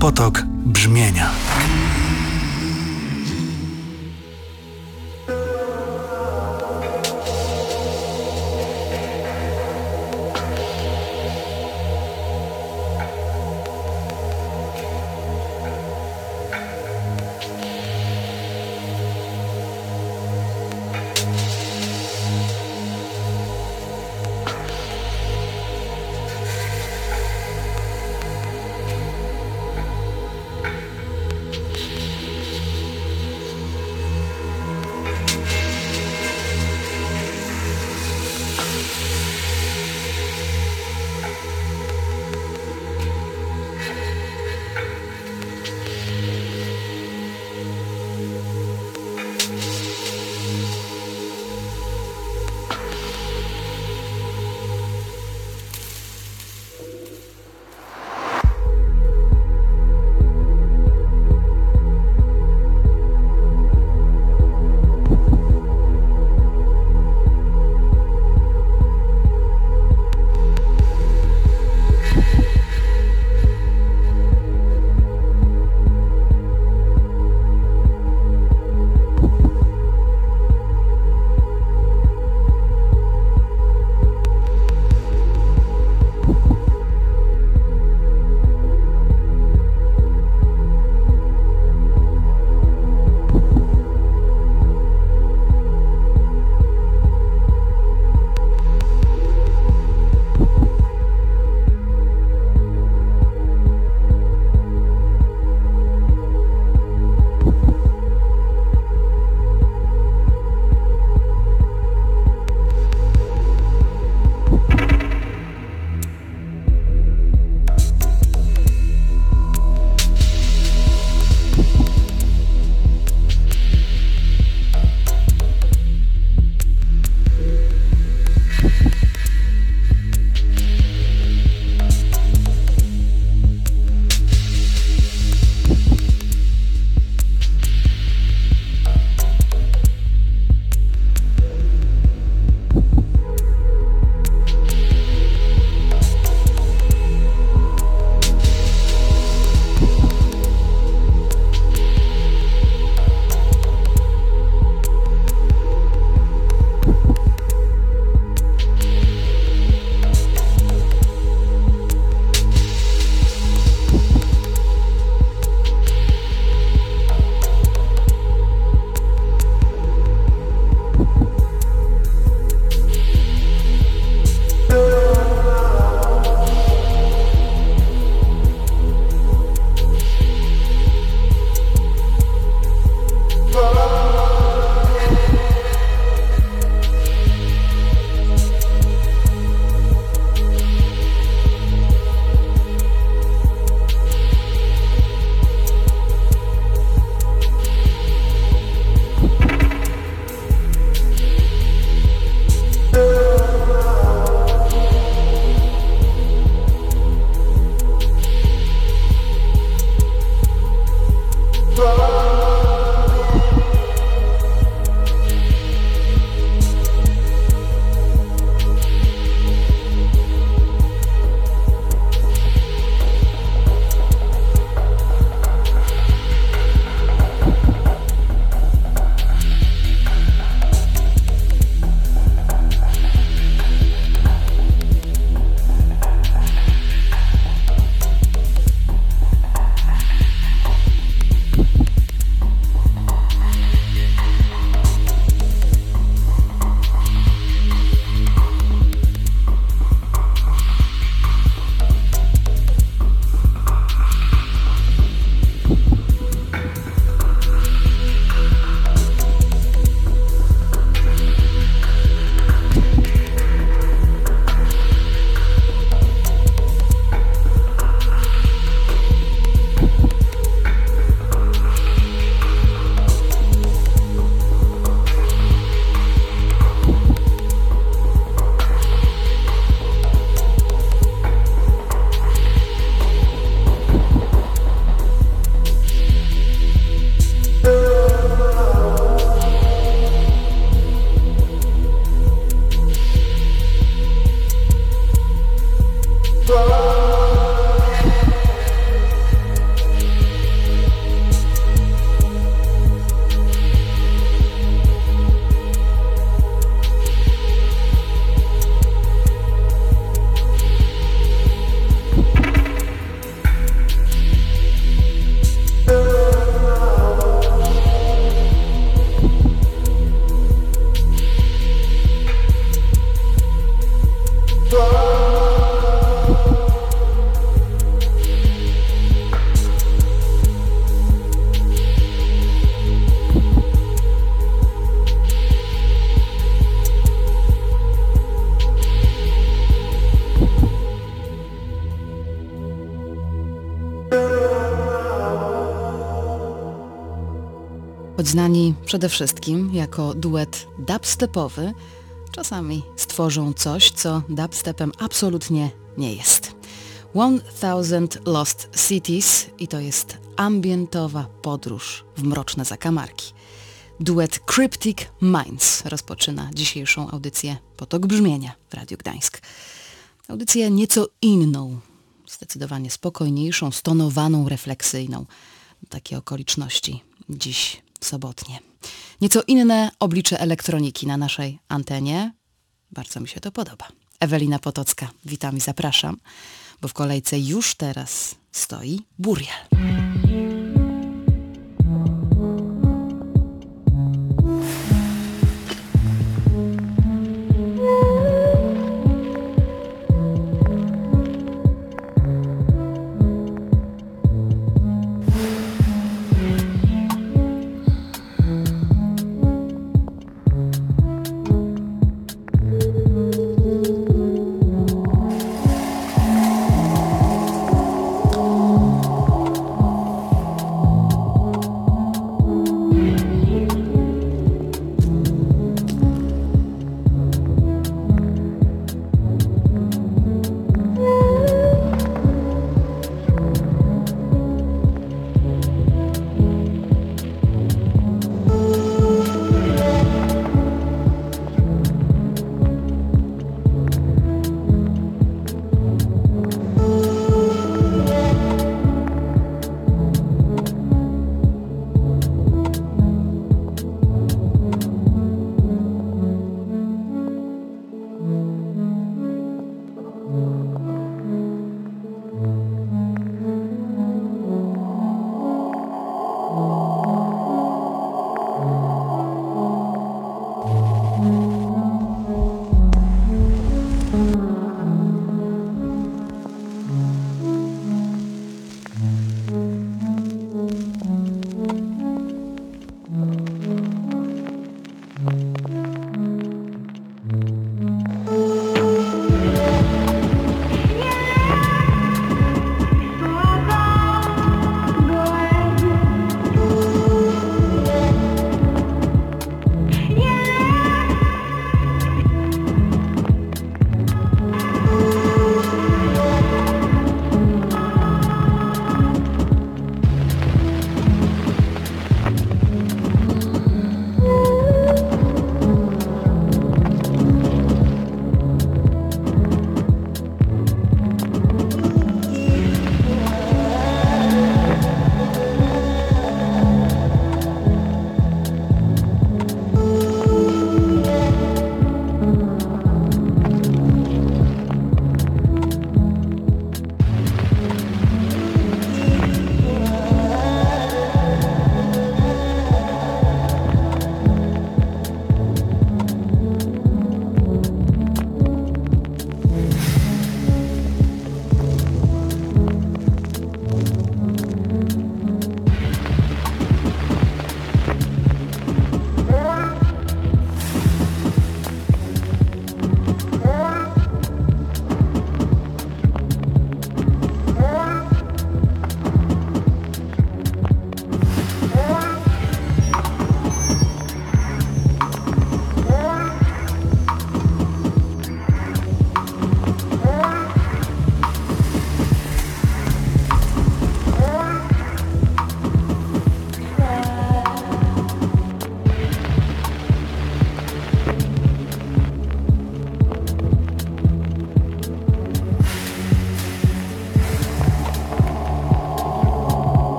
Potok brzmienia. choć znani przede wszystkim jako duet dubstepowy, czasami stworzą coś, co dubstepem absolutnie nie jest. 1000 Lost Cities i to jest ambientowa podróż w mroczne zakamarki. Duet Cryptic Minds rozpoczyna dzisiejszą audycję Potok Brzmienia w Radiu Gdańsk. Audycję nieco inną, zdecydowanie spokojniejszą, stonowaną, refleksyjną. Takie okoliczności dziś sobotnie. Nieco inne oblicze elektroniki na naszej antenie. Bardzo mi się to podoba. Ewelina Potocka, witam i zapraszam, bo w kolejce już teraz stoi Burial.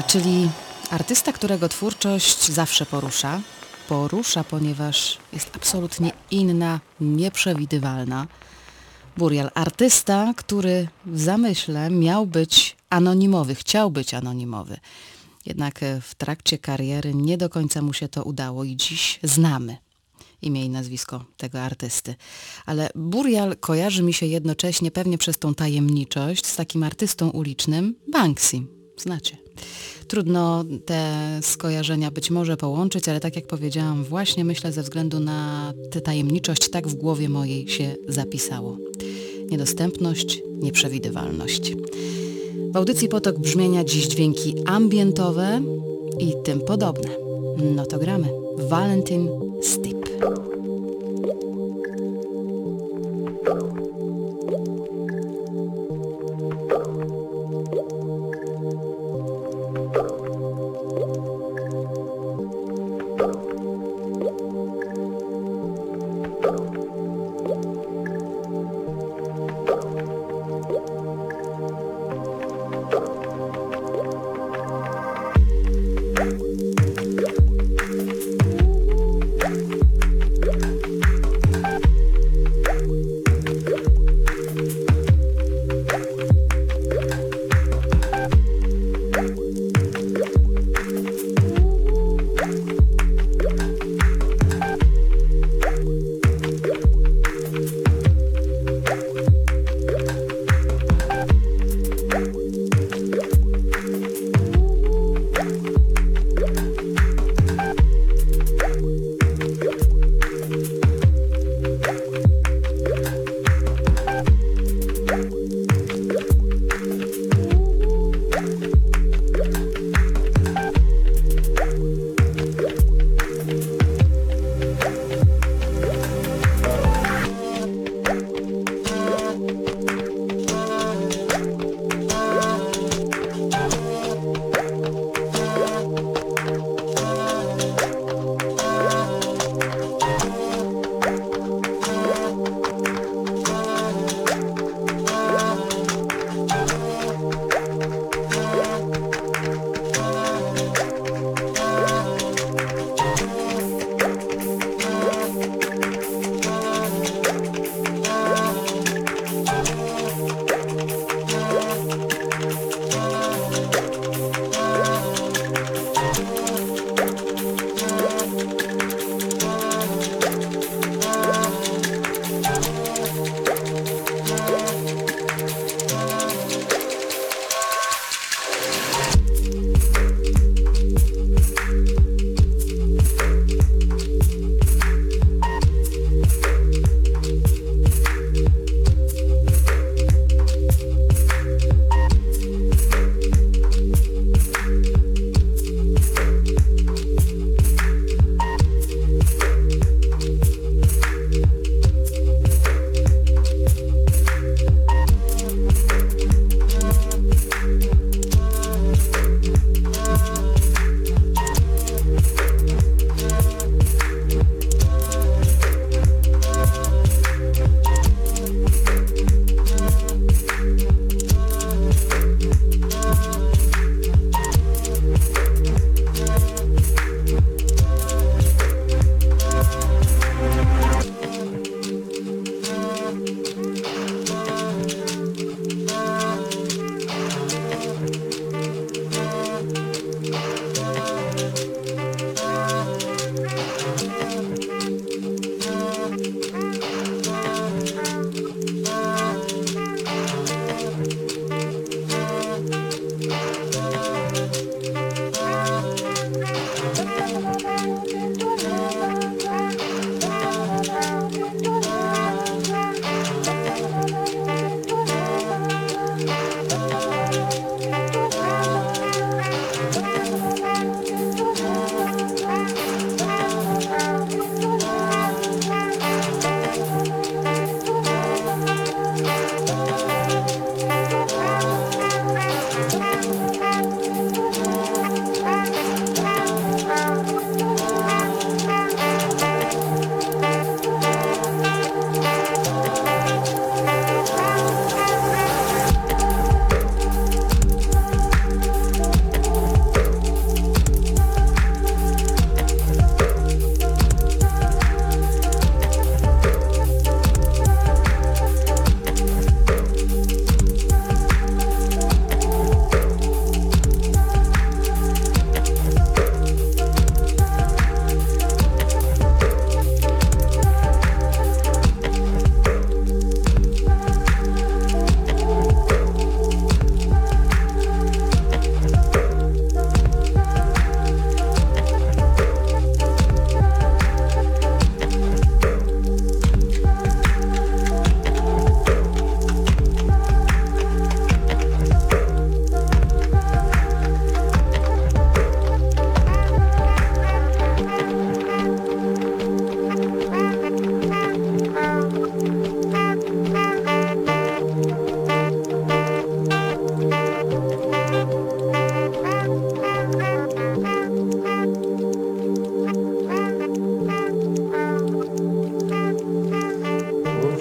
czyli artysta, którego twórczość zawsze porusza. Porusza, ponieważ jest absolutnie inna, nieprzewidywalna. Burial, artysta, który w zamyśle miał być anonimowy, chciał być anonimowy. Jednak w trakcie kariery nie do końca mu się to udało i dziś znamy imię i nazwisko tego artysty. Ale Burial kojarzy mi się jednocześnie, pewnie przez tą tajemniczość, z takim artystą ulicznym Banksy. Znacie. Trudno te skojarzenia być może połączyć, ale tak jak powiedziałam, właśnie myślę ze względu na tę tajemniczość tak w głowie mojej się zapisało. Niedostępność, nieprzewidywalność. W audycji Potok Brzmienia dziś dźwięki ambientowe i tym podobne. No to gramy. Valentin Steep.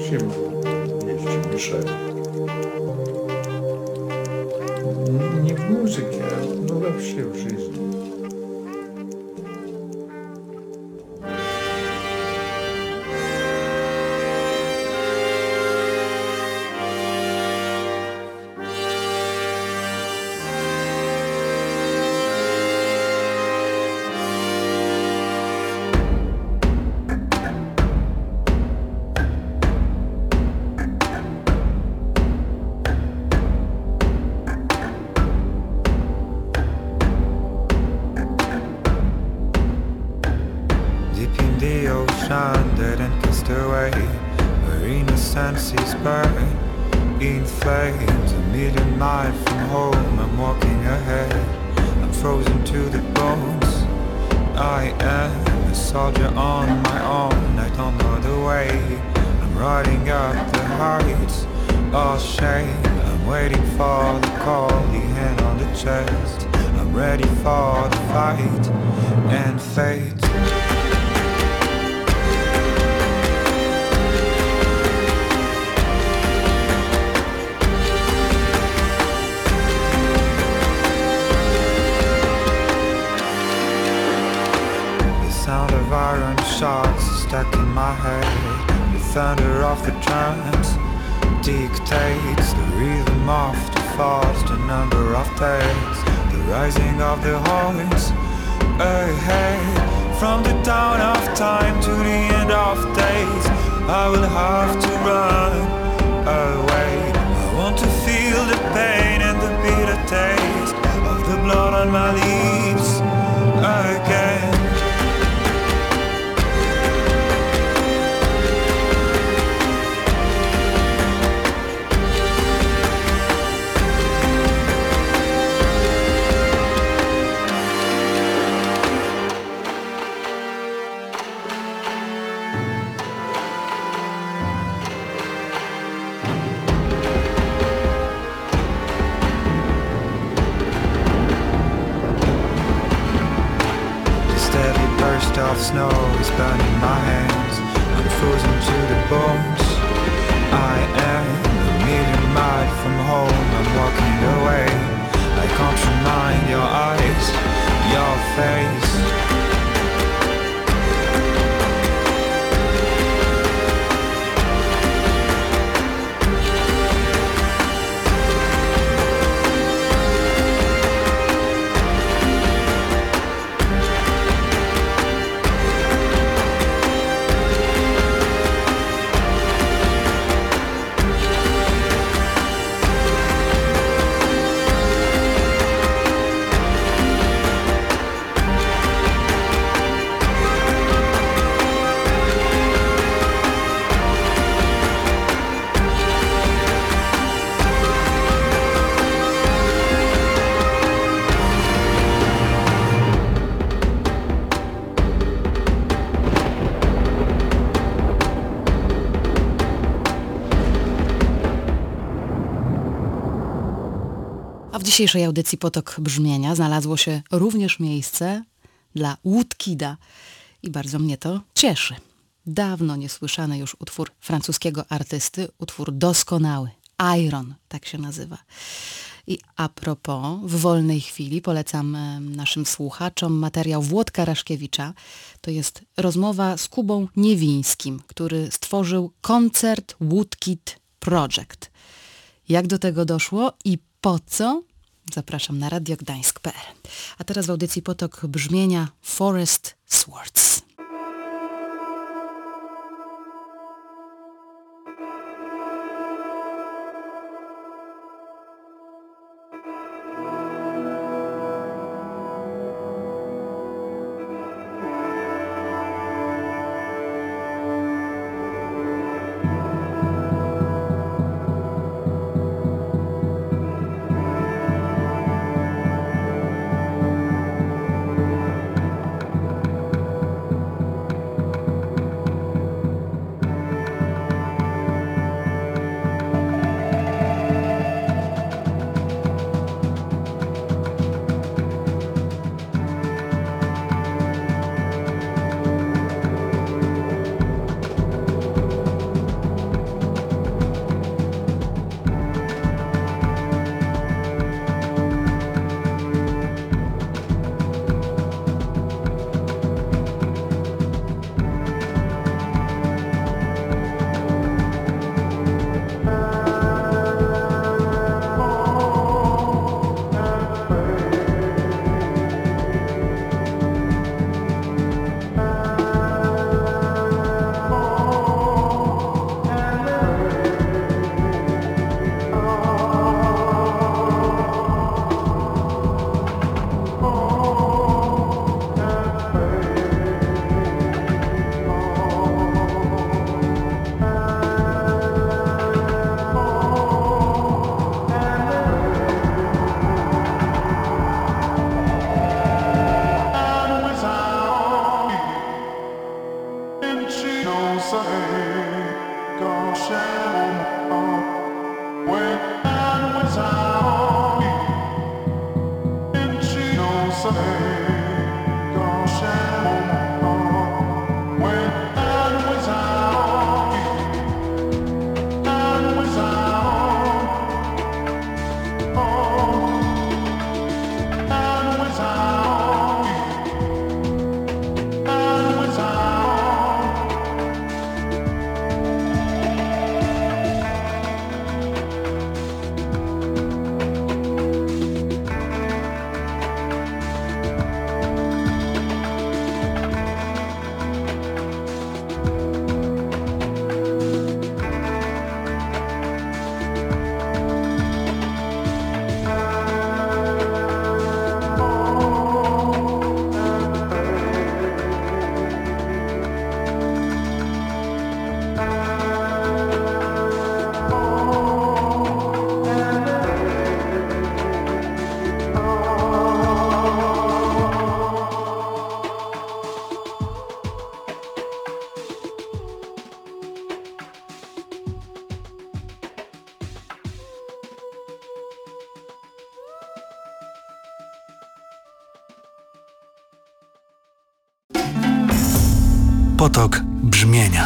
Всем есть мешает. Не в музыке, но вообще в жизни. Dead and cast away, where innocence is burned in flames. A million miles from home, I'm walking ahead. I'm frozen to the bones. I am a soldier on my own. I don't know the way. I'm riding up the heights. Oh shame, I'm waiting for the call, the hand on the chest. I'm ready for the fight and fate. Sound of iron shots stuck in my head. The thunder of the drums dictates the rhythm of the falls, the number of days, the rising of the horns ahead. From the dawn of time to the end of days, I will have to run away. I want to feel the pain and the bitter taste of the blood on my lips again. Of snow is burning my hands. I'm frozen to the bones. I am a million miles from home. I'm walking away. I can't remind your eyes, your face. W dzisiejszej audycji Potok Brzmienia znalazło się również miejsce dla Woodkida i bardzo mnie to cieszy. Dawno niesłyszany już utwór francuskiego artysty, utwór doskonały, Iron, tak się nazywa. I a propos, w wolnej chwili polecam naszym słuchaczom materiał Włodka Raszkiewicza. To jest rozmowa z Kubą Niewińskim, który stworzył koncert Woodkid Project. Jak do tego doszło i po co? Zapraszam na radiogdańsk.pl. A teraz w audycji Potok Brzmienia Forest Swords. Potok brzmienia.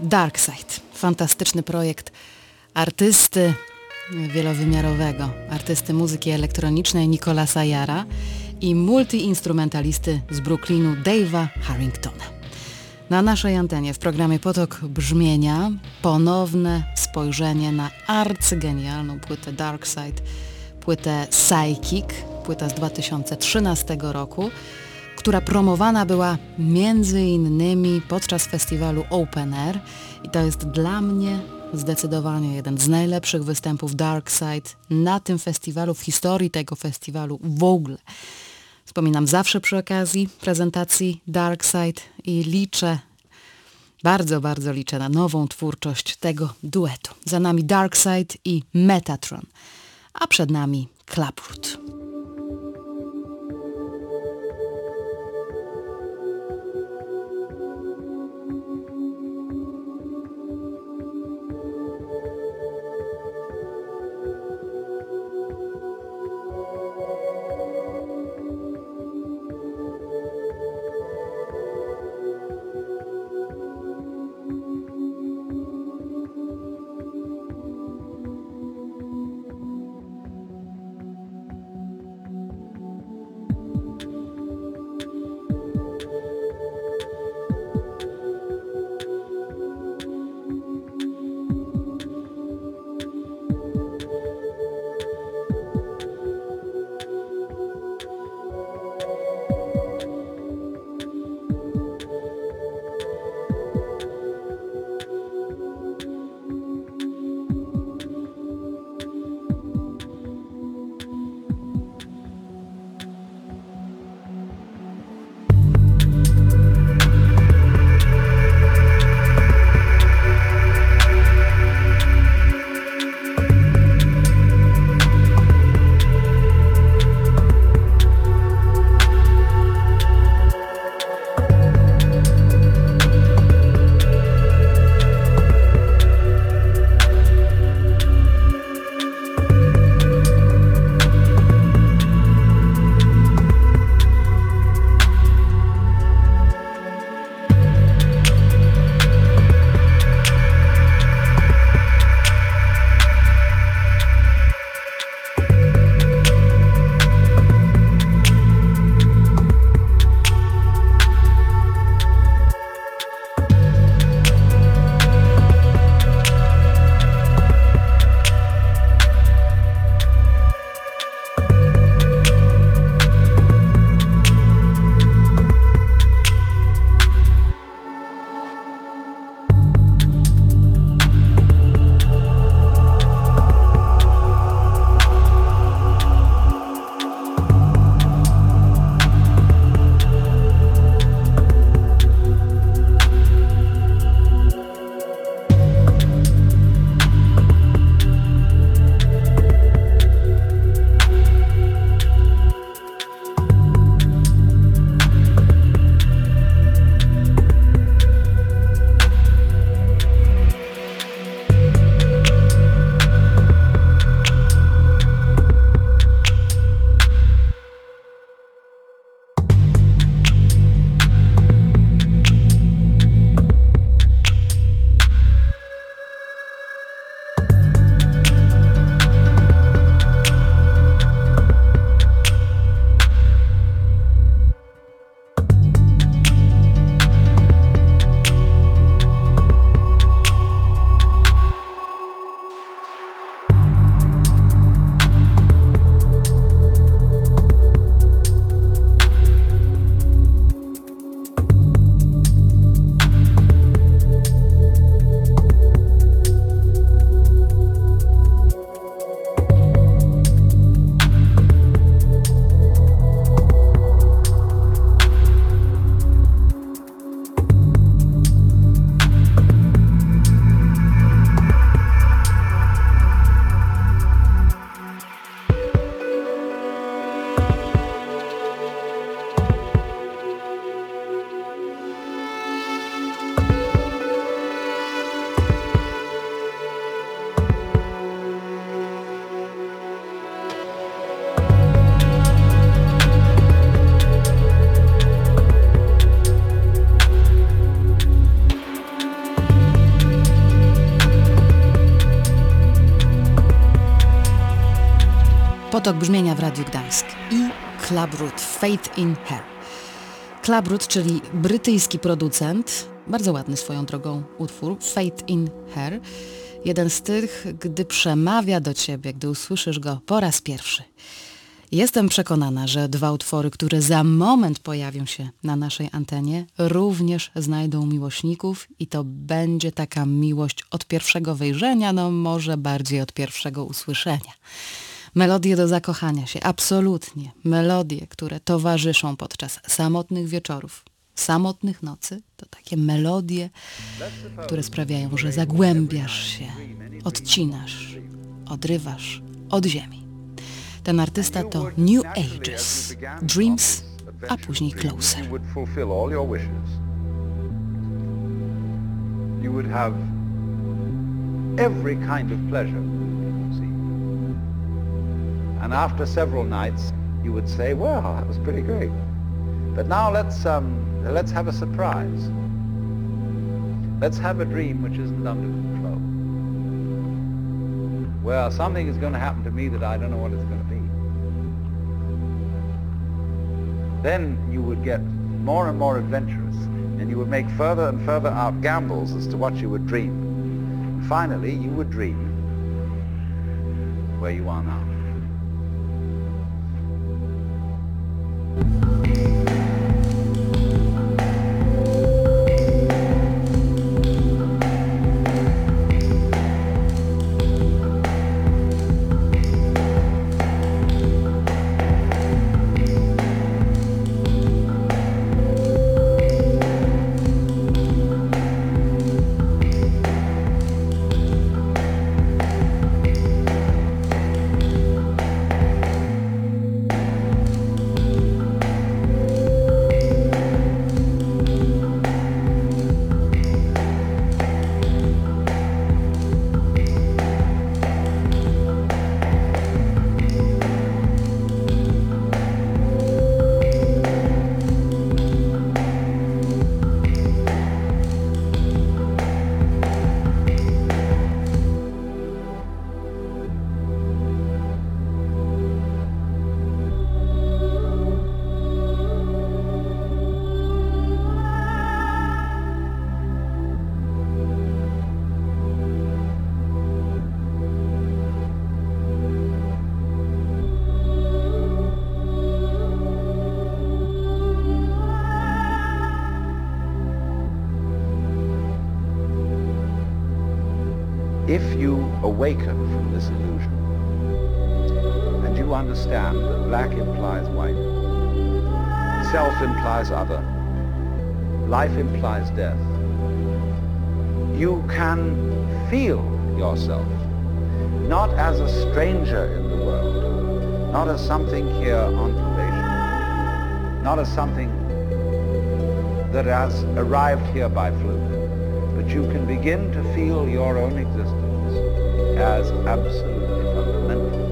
Darkside. Fantastyczny projekt artysty wielowymiarowego, artysty muzyki elektronicznej Nicolasa Jara i multiinstrumentalisty z Brooklynu Dave'a Harringtona. Na naszej antenie w programie Potok Brzmienia ponowne spojrzenie na arcygenialną płytę Darkside, płytę Psychic, płyta z 2013 roku, która promowana była między innymi podczas festiwalu Open Air i to jest dla mnie zdecydowanie jeden z najlepszych występów Darkside na tym festiwalu, w historii tego festiwalu w ogóle. Wspominam zawsze przy okazji prezentacji Darkside i liczę, bardzo, bardzo liczę na nową twórczość tego duetu. Za nami Darkside i Metatron, a przed nami Claproot. Potok brzmienia w Radiu Gdańsk i Clubroot, Faith in Her. Clubroot, czyli brytyjski producent, bardzo ładny swoją drogą utwór, Faith in Her. Jeden z tych, gdy przemawia do ciebie, gdy usłyszysz go po raz pierwszy. Jestem przekonana, że dwa utwory, które za moment pojawią się na naszej antenie, również znajdą miłośników i to będzie taka miłość od pierwszego wejrzenia, no może bardziej od pierwszego usłyszenia. Melodie do zakochania się, absolutnie. Melodie, które towarzyszą podczas samotnych wieczorów, samotnych nocy. To takie melodie, które sprawiają, że zagłębiasz się, odcinasz, odrywasz od ziemi. Ten artysta to New Ages, Dreams, a później Closer. You would have every kind of pleasure, see. And after several nights, you would say, well, that was pretty great. But now let's have a surprise. Let's have a dream which isn't under control. Well, something is going to happen to me that I don't know what it's going to be. Then you would get more and more adventurous, and you would make further and further out gambles as to what you would dream. And finally, you would dream where you are now. If you awaken from this illusion and you understand that black implies white, self implies other, life implies death, you can feel yourself not as a stranger in the world, not as something here on probation, not as something that has arrived here by fluke, but you can begin to feel your own existence as absolutely fundamental.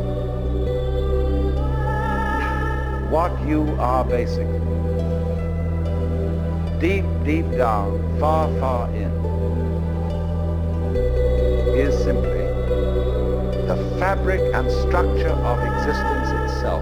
What you are basically, deep, deep down, far, far in, is simply the fabric and structure of existence itself.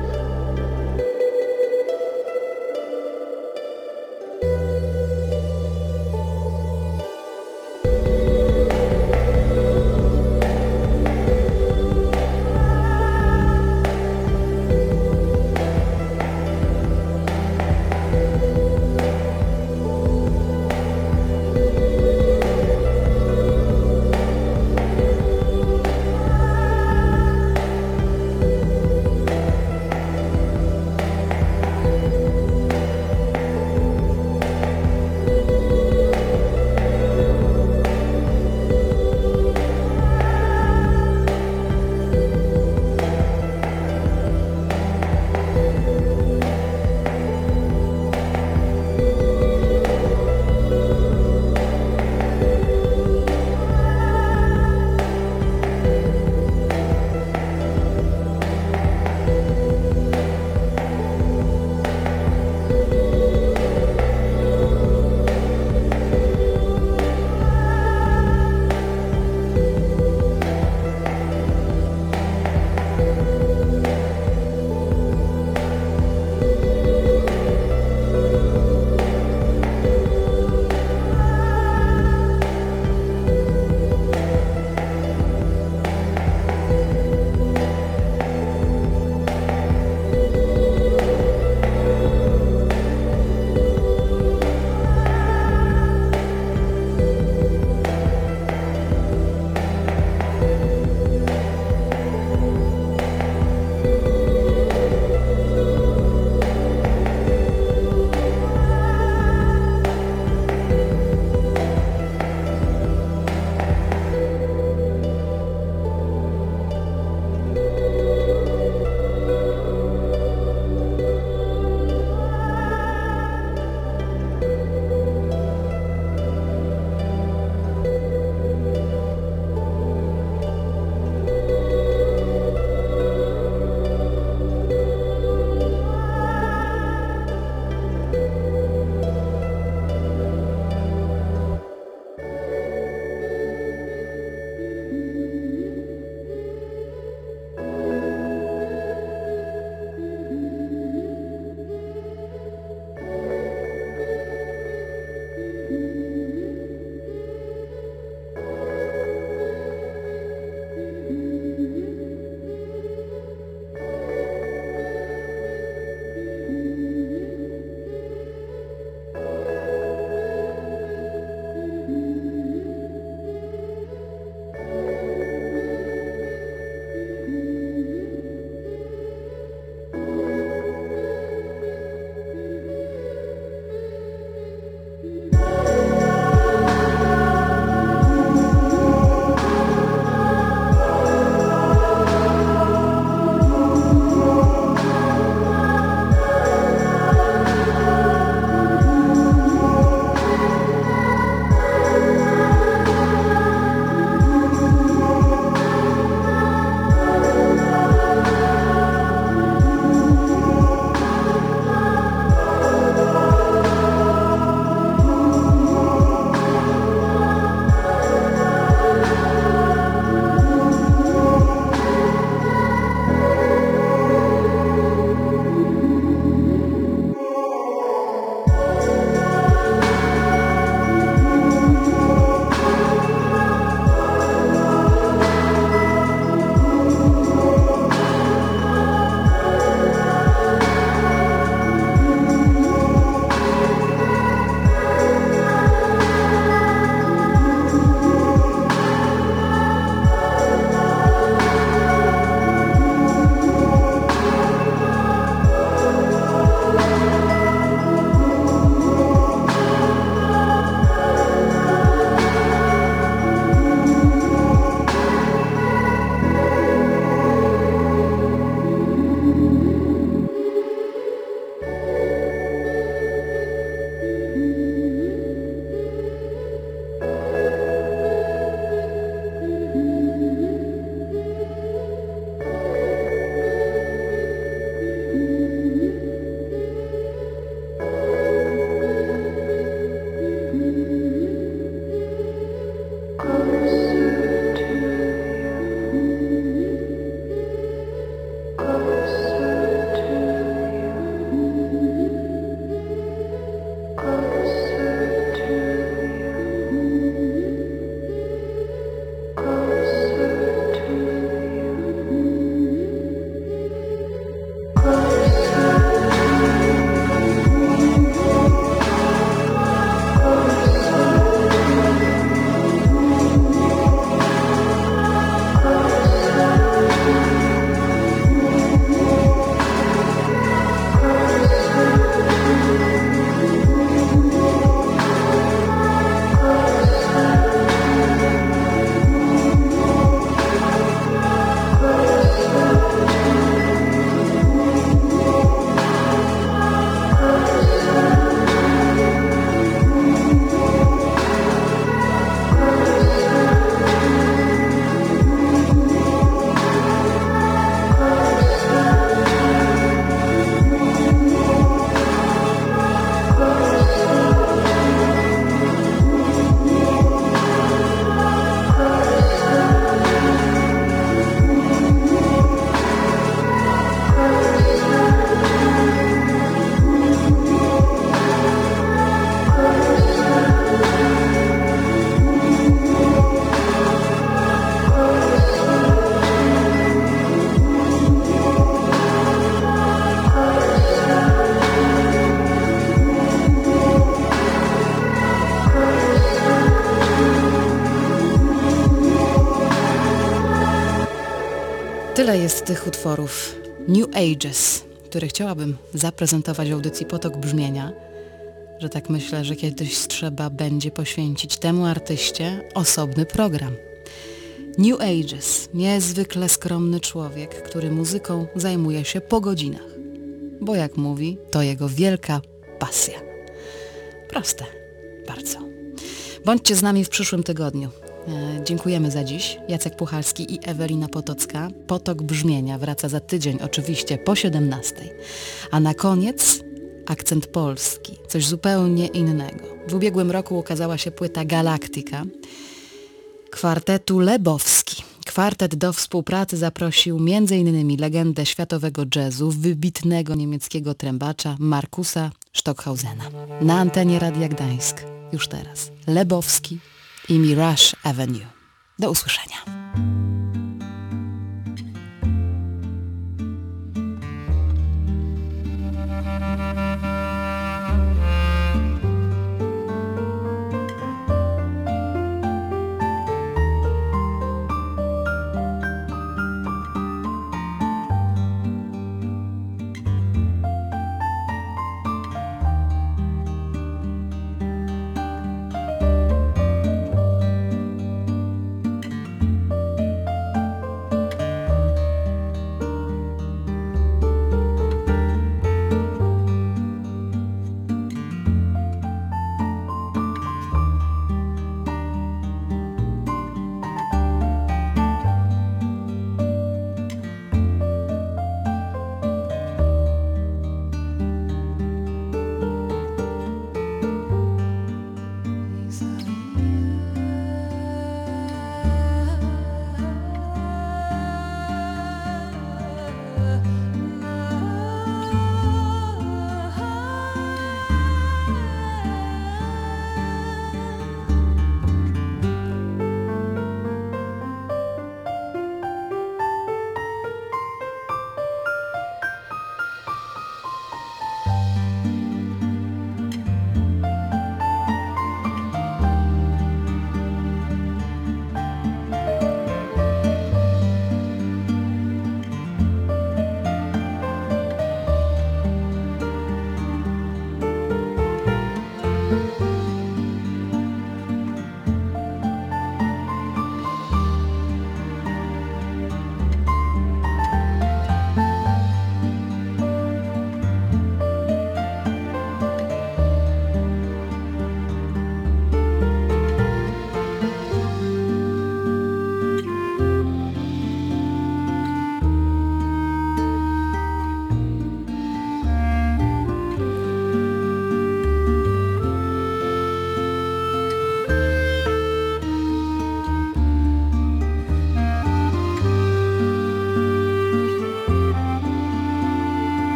Tyle jest tych utworów New Ages, które chciałabym zaprezentować w audycji Potok Brzmienia, że tak myślę, że kiedyś trzeba będzie poświęcić temu artyście osobny program. New Ages, niezwykle skromny człowiek, który muzyką zajmuje się po godzinach, bo jak mówi, to jego wielka pasja. Proste, bardzo. Bądźcie z nami w przyszłym tygodniu. Dziękujemy za dziś. Jacek Puchalski i Ewelina Potocka. Potok Brzmienia wraca za tydzień, oczywiście po 17. A na koniec akcent polski, coś zupełnie innego. W ubiegłym roku ukazała się płyta Galaktyka kwartetu Lebowski. Kwartet do współpracy zaprosił m.in. legendę światowego jazzu, wybitnego niemieckiego trębacza Markusa Stockhausena. Na antenie Radia Gdańsk już teraz Lebowski i Mirage Avenue. Do usłyszenia.